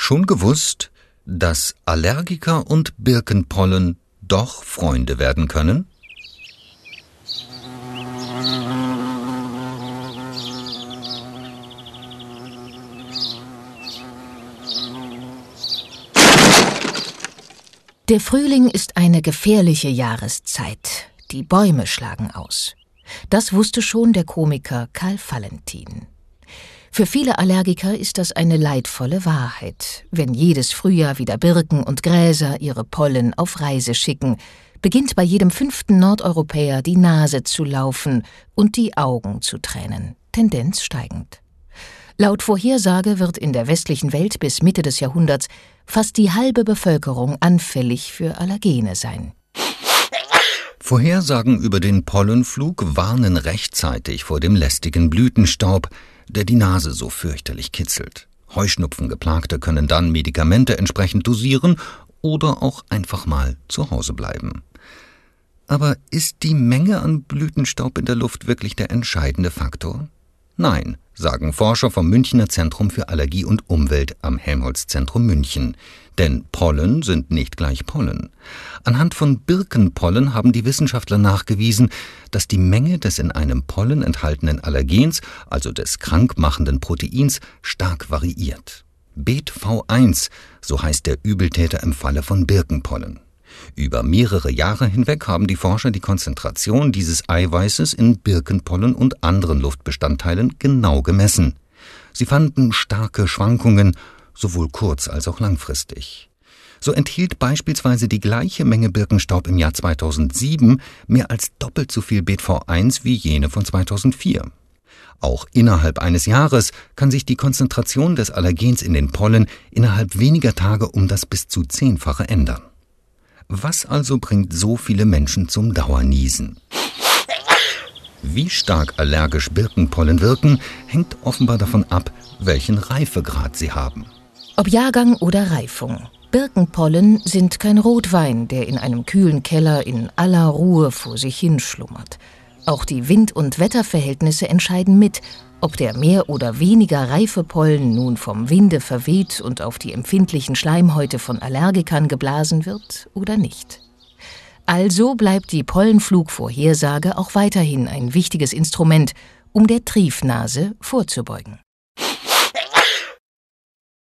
Schon gewusst, dass Allergiker und Birkenpollen doch Freunde werden können? Der Frühling ist eine gefährliche Jahreszeit. Die Bäume schlagen aus. Das wusste schon der Komiker Karl Valentin. Für viele Allergiker ist das eine leidvolle Wahrheit. Wenn jedes Frühjahr wieder Birken und Gräser ihre Pollen auf Reise schicken, beginnt bei jedem 5. Nordeuropäer die Nase zu laufen und die Augen zu tränen, Tendenz steigend. Laut Vorhersage wird in der westlichen Welt bis Mitte des Jahrhunderts fast die halbe Bevölkerung anfällig für Allergene sein. Vorhersagen über den Pollenflug warnen rechtzeitig vor dem lästigen Blütenstaub, der die Nase so fürchterlich kitzelt. Heuschnupfengeplagte können dann Medikamente entsprechend dosieren oder auch einfach mal zu Hause bleiben. Aber ist die Menge an Blütenstaub in der Luft wirklich der entscheidende Faktor? Nein, sagen Forscher vom Münchner Zentrum für Allergie und Umwelt am Helmholtz-Zentrum München. Denn Pollen sind nicht gleich Pollen. Anhand von Birkenpollen haben die Wissenschaftler nachgewiesen, dass die Menge des in einem Pollen enthaltenen Allergens, also des krankmachenden Proteins, stark variiert. BetV1, so heißt der Übeltäter im Falle von Birkenpollen. Über mehrere Jahre hinweg haben die Forscher die Konzentration dieses Eiweißes in Birkenpollen und anderen Luftbestandteilen genau gemessen. Sie fanden starke Schwankungen, sowohl kurz- als auch langfristig. So enthielt beispielsweise die gleiche Menge Birkenstaub im Jahr 2007 mehr als doppelt so viel BetV1 wie jene von 2004. Auch innerhalb eines Jahres kann sich die Konzentration des Allergens in den Pollen innerhalb weniger Tage um das bis zu 10-fache ändern. Was also bringt so viele Menschen zum Dauerniesen? Wie stark allergisch Birkenpollen wirken, hängt offenbar davon ab, welchen Reifegrad sie haben. Ob Jahrgang oder Reifung. Birkenpollen sind kein Rotwein, der in einem kühlen Keller in aller Ruhe vor sich hinschlummert. Auch die Wind- und Wetterverhältnisse entscheiden mit, ob der mehr oder weniger reife Pollen nun vom Winde verweht und auf die empfindlichen Schleimhäute von Allergikern geblasen wird oder nicht. Also bleibt die Pollenflugvorhersage auch weiterhin ein wichtiges Instrument, um der Triefnase vorzubeugen.